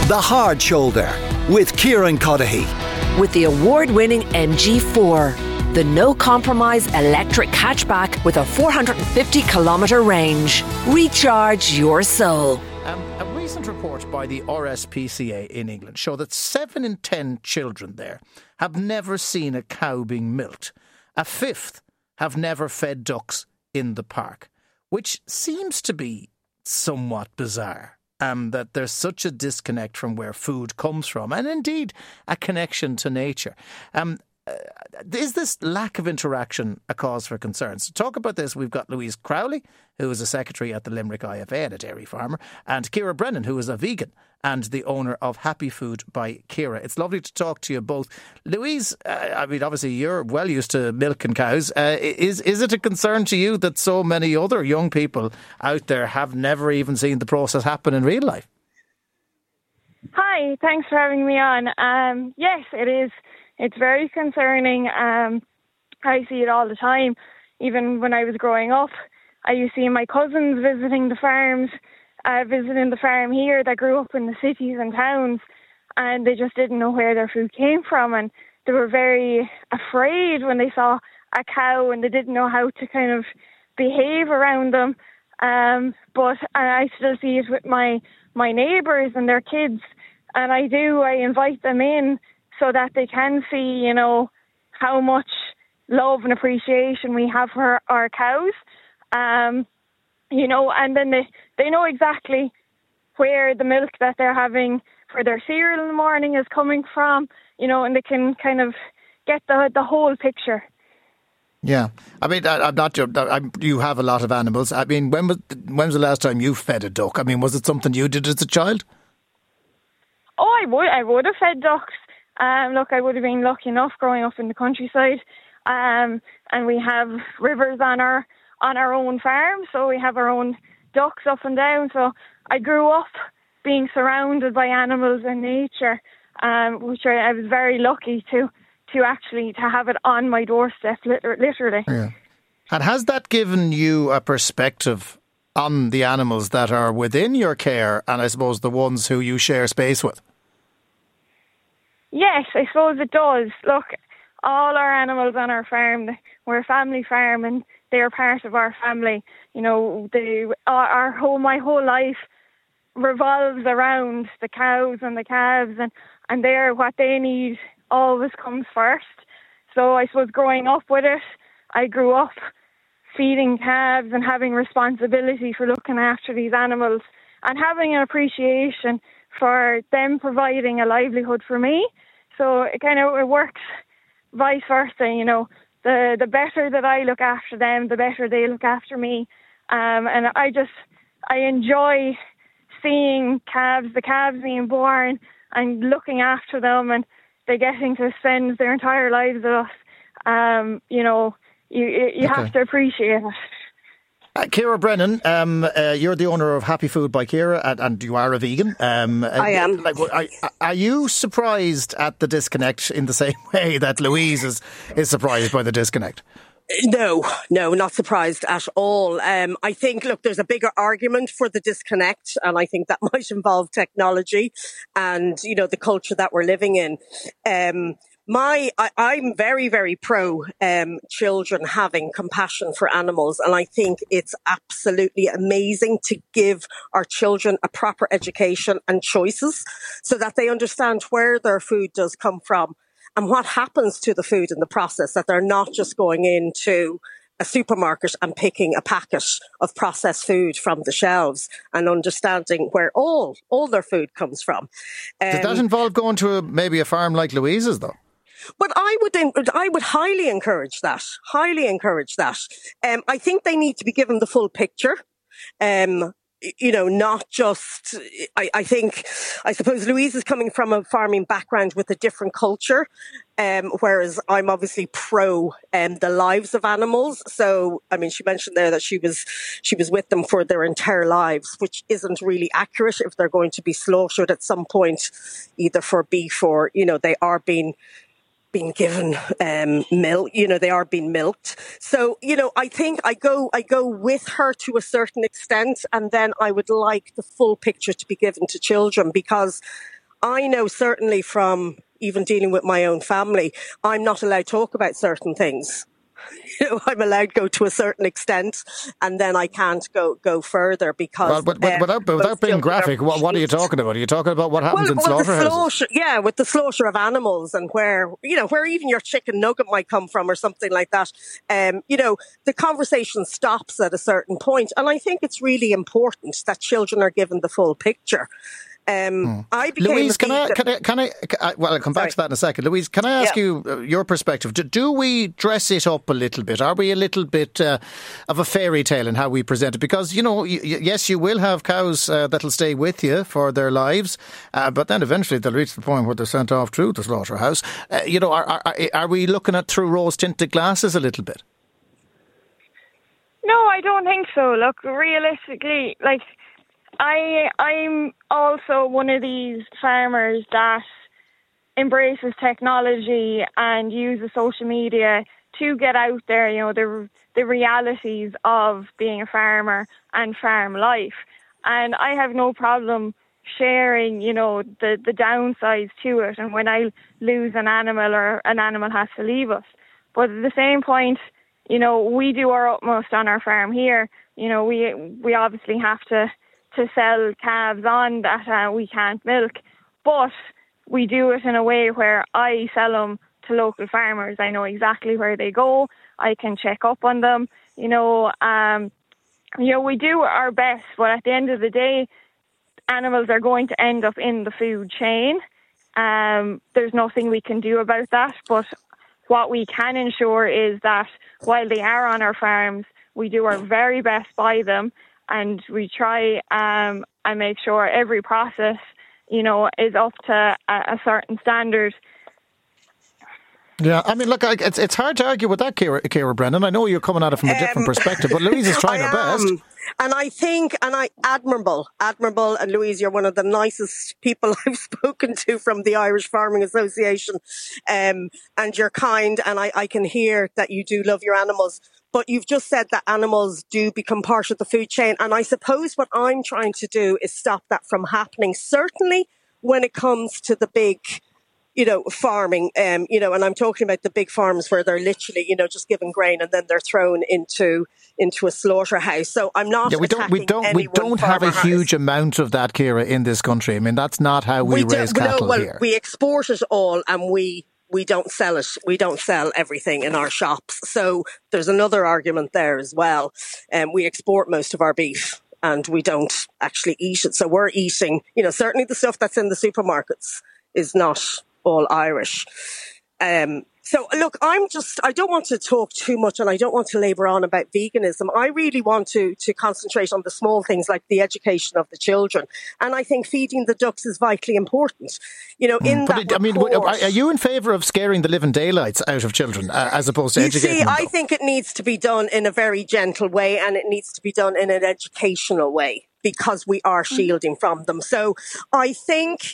The Hard Shoulder with Kieran Cuddihy. With the award-winning MG4, the no-compromise electric hatchback with a 450-kilometre range. Recharge your soul. A recent report by the RSPCA in England show that 7 in 10 children there have never seen a cow being milked. A fifth have never fed ducks in the park, which seems to be somewhat bizarre. That there's such a disconnect from where food comes from, and indeed a connection to nature. Is this lack of interaction a cause for concern? To talk about this, we've got Louise Crowley, who is a secretary at the Limerick IFA and a dairy farmer, and Ciara Brennan, who is a vegan and the owner of Happy Food by Ciara. It's lovely to talk to you both. Louise, obviously you're well used to milking cows. Is it a concern to you that so many other young people out there have never even seen the process happen in real life? Hi, thanks for having me on. Yes, it is. It's very concerning. I see it all the time. Even when I was growing up, I used to see my cousins visiting the farms, visiting the farm here that grew up in the cities and towns, and they just didn't know where their food came from, and they were very afraid when they saw a cow, and they didn't know how to kind of behave around them. But I still see it with my neighbours and their kids, and I invite them in so that they can see, how much love and appreciation we have for our cows. And then they know exactly where the milk that they're having for their cereal in the morning is coming from, and they can kind of get the whole picture. Yeah. I mean, you have a lot of animals. I mean, when was the last time you fed a duck? I mean, was it something you did as a child? Oh, I would have fed ducks. Look, I would have been lucky enough growing up in the countryside, and we have rivers on our own farm, so we have our own ducks up and down. So I grew up being surrounded by animals and nature, which I was very lucky to have it on my doorstep, literally. Yeah. And has that given you a perspective on the animals that are within your care, and I suppose the ones who you share space with? Yes, I suppose it does. Look, all our animals on our farm, we're a family farm and they're part of our family. My whole life revolves around the cows and the calves, and what they need always comes first. So I suppose growing up with it, I grew up feeding calves and having responsibility for looking after these animals and having an appreciation for them providing a livelihood for me. So it works vice versa, the better that I look after them, the better they look after me. And I enjoy seeing the calves being born and looking after them, and they're getting to spend their entire lives with us. You have to appreciate it. Ciara Brennan, you're the owner of Happy Food by Ciara, and you are a vegan. I am. Are you surprised at the disconnect in the same way that Louise is surprised by the disconnect? No, not surprised at all. I think, look, there's a bigger argument for the disconnect, and I think that might involve technology and, the culture that we're living in. I'm very, very pro children having compassion for animals, and I think it's absolutely amazing to give our children a proper education and choices so that they understand where their food does come from and what happens to the food in the process, that they're not just going into a supermarket and picking a packet of processed food from the shelves and understanding where all their food comes from. Does that involve going to maybe a farm like Louise's, though? But I would highly encourage that. I think they need to be given the full picture. Not just, I suppose Louise is coming from a farming background with a different culture, whereas I'm obviously pro the lives of animals. So, I mean, she mentioned there that she was with them for their entire lives, which isn't really accurate if they're going to be slaughtered at some point, either for beef or, they are being given milk, they are being milked. So, I think I go with her to a certain extent, and then I would like the full picture to be given to children, because I know certainly from even dealing with my own family, I'm not allowed to talk about certain things. I'm allowed to go to a certain extent, and then I can't go further because. Well, but without being graphic, what are you talking about? Are you talking about what happens in slaughterhouses? With the slaughter of animals, and where even your chicken nugget might come from, or something like that. The conversation stops at a certain point, and I think it's really important that children are given the full picture. Louise, I'll come back to that in a second. Louise, can I ask you your perspective? Do we dress it up a little bit? Are we a little bit of a fairy tale in how we present it? Because, yes, you will have cows that'll stay with you for their lives, but then eventually they'll reach the point where they're sent off to the slaughterhouse. Are we looking at through rose-tinted glasses a little bit? No, I don't think so. Look, realistically, I'm also one of these farmers that embraces technology and uses social media to get out there, the realities of being a farmer and farm life. And I have no problem sharing, the downsides to it and when I lose an animal or an animal has to leave us. But at the same point, we do our utmost on our farm here. We obviously have to sell calves on that we can't milk, but we do it in a way where I sell them to local farmers. I know exactly where they go. I can check up on them. We do our best, but at the end of the day, animals are going to end up in the food chain. There's nothing we can do about that, but what we can ensure is that while they are on our farms, we do our very best by them. And we try and make sure every process, is up to a certain standard. Yeah, I mean, look, it's hard to argue with that, Ciara Brennan. I know you're coming at it from a different perspective, but Louise is trying her best. And I think, admirable, and Louise, you're one of the nicest people I've spoken to from the Irish Farming Association. And you're kind, and I can hear that you do love your animals. But you've just said that animals do become part of the food chain. And I suppose what I'm trying to do is stop that from happening. Certainly when it comes to the big, farming, and I'm talking about the big farms where they're literally, just given grain and then they're thrown into a slaughterhouse. So I'm not. We don't have a huge amount of that, Ciara, in this country. I mean, that's not how we raise cattle here. We export it all, and we don't sell it. We don't sell everything in our shops. So there's another argument there as well. We export most of our beef and we don't actually eat it. So we're eating, certainly the stuff that's in the supermarkets is not all Irish. So look, I don't want to talk too much and I don't want to labour on about veganism. I really want to concentrate on the small things like the education of the children. And I think feeding the ducks is vitally important. Are you in favour of scaring the living daylights out of children as opposed to educating them? I think it needs to be done in a very gentle way and it needs to be done in an educational way because we are shielding from them. So I think...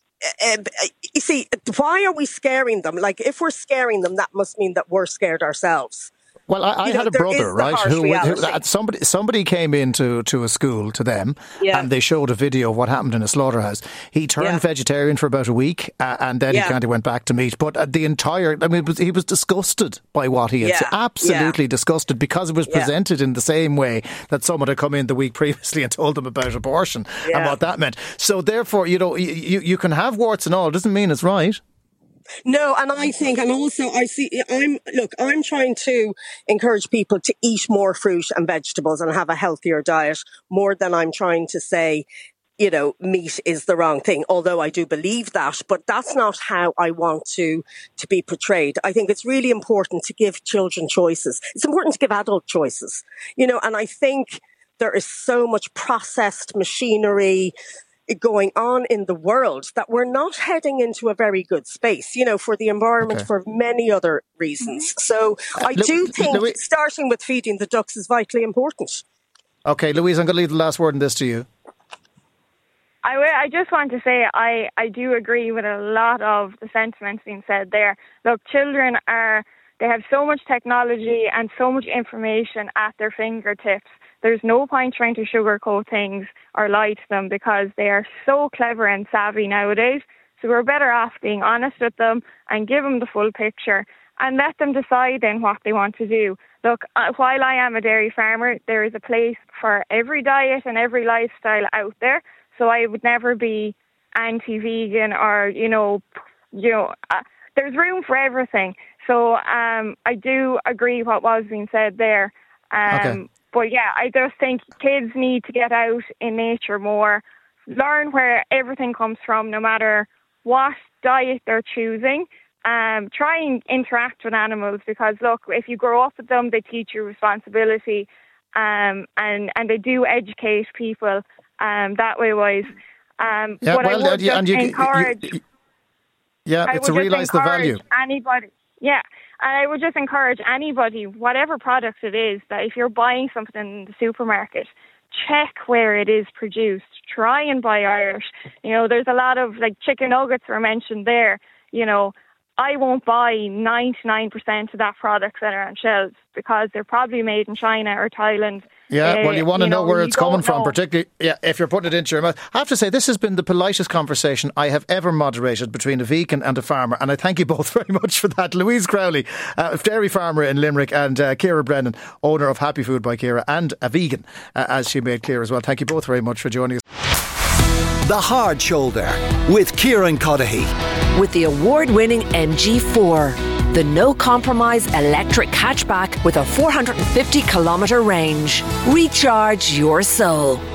you see, why are we scaring them? Like, if we're scaring them, that must mean that we're scared ourselves. Well, I had a brother, right, who somebody came into a school to them and they showed a video of what happened in a slaughterhouse. He turned vegetarian for about a week and then he kind of went back to meat. But he was disgusted by what he had seen. Absolutely disgusted because it was presented in the same way that someone had come in the week previously and told them about abortion and what that meant. So therefore, you can have warts and all. It doesn't mean it's right. No, and I think, and also I'm trying to encourage people to eat more fruit and vegetables and have a healthier diet more than I'm trying to say, meat is the wrong thing, although I do believe that, but that's not how I want to be portrayed. I think it's really important to give children choices. It's important to give adult choices, and I think there is so much processed machinery going on in the world that we're not heading into a very good space, for the environment, for many other reasons. So I do think starting with feeding the ducks is vitally important. Okay, Louise, I'm going to leave the last word on this to you. I just want to say I do agree with a lot of the sentiments being said there. Look, children they have so much technology and so much information at their fingertips there's no point trying to sugarcoat things or lie to them because they are so clever and savvy nowadays. So we're better off being honest with them and give them the full picture and let them decide then what they want to do. Look, while I am a dairy farmer, there is a place for every diet and every lifestyle out there. So I would never be anti-vegan or, there's room for everything. So I do agree what was being said there. Okay. But yeah, I just think kids need to get out in nature more, learn where everything comes from, no matter what diet they're choosing. Try and interact with animals because, look, if you grow up with them, they teach you responsibility and they do educate people that way wise. But I would just encourage... it's to realise the value. Anybody, and I would just encourage anybody, whatever product it is, that if you're buying something in the supermarket, check where it is produced. Try and buy Irish. There's a lot of chicken nuggets were mentioned there. I won't buy 99% of that products that are on shelves because they're probably made in China or Thailand. Yeah, well, you want to know where it's coming from, particularly if you're putting it into your mouth. I have to say, this has been the politest conversation I have ever moderated between a vegan and a farmer, and I thank you both very much for that. Louise Crowley, dairy farmer in Limerick, and Ciara Brennan, owner of Happy Food by Ciara, and a vegan, as she made clear as well. Thank you both very much for joining us. The Hard Shoulder with Kieran Cuddihy. With the award-winning MG4, the no-compromise electric hatchback with a 450 kilometre range. Recharge your soul.